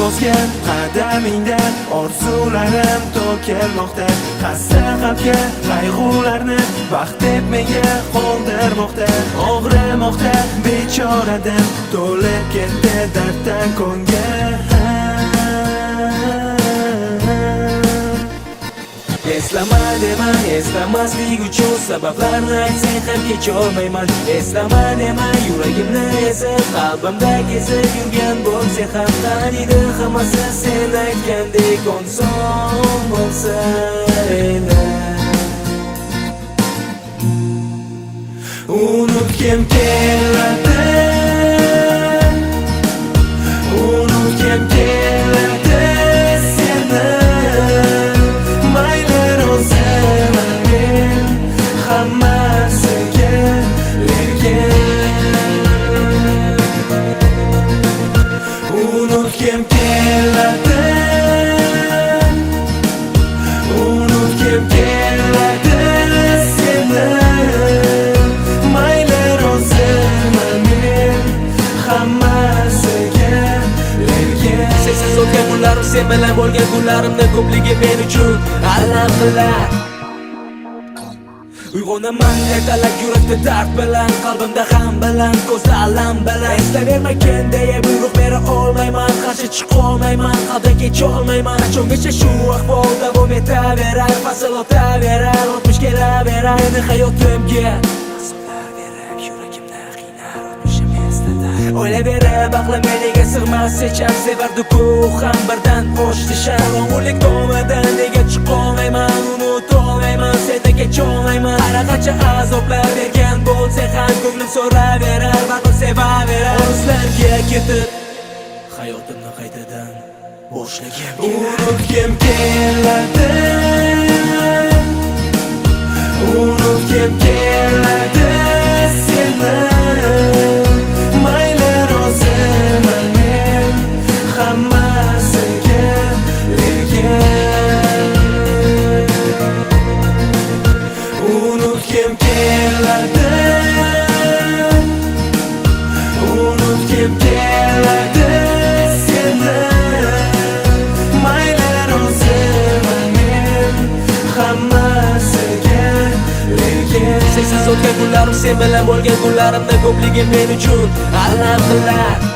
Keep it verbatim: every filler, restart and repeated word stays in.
bosgan qadamingdan orzularim to'kilmoqda. Xasta qalbga qayg'ularni baxt deb menga qoldirmoqda. Og'rimoqda bechoradan to'lib ketdi darddan ko'ngil. Eslama dema, eslamaslik uchun sabablarni aytsang ham kecholmayman. Eslama dema, yuragimni ezib, qalbimda kezib yurgan bo'lsa ham taniydi hammasi sen aytgandek oson bo'lsa edi. Unutgim keladi, unutgim keladi seni. Unutgim keladi, unutgim keladi seni. Mayli roziman men hammasiga lekin sensiz o'tgan kunlarim, sen bilan bo'lgan kunlarimda ko'pligi men uchun alam qilar. Uyg'onaman ertalab yurakda dard bilan, qalbimda g'am bilan, ko'zda alam bilan. Eslavermagan deya buyruq bera olmayman, qarshi chiqa olmayman, qalbdan kecha olmayman. Qachongacha shu ahvol davom etaverar, fasl o'taverar, o'tmish kelaverar meni hayotimga. Mas'ullar berib yuragimni qiynar, o'tmishim esladar. O'ylayverib aqlim meniga sig'mas, hecham sevardi-ku ham birdan o'chdi sham. Qorong'ulik tomidan nega chiqa olmayman, unutolmayman, sendan kecha olmayman. Har qancha azoblar bergan bo'lsa ham ko'nglim so'raverar, baribir sevaverar. O'zlarga ketib hayotimni qaytadan boshlagim unutgim keladi, unutgim keladi seni. Mayli roziman men hammasiga lekin unutgim keladi, unutgim keladi seni. Mayli roziman men hammasiga lekin sensiz o'tgan kunlarim, sen bilan bo'lgan kunlarimda ko'pligi men uchun alam qilar.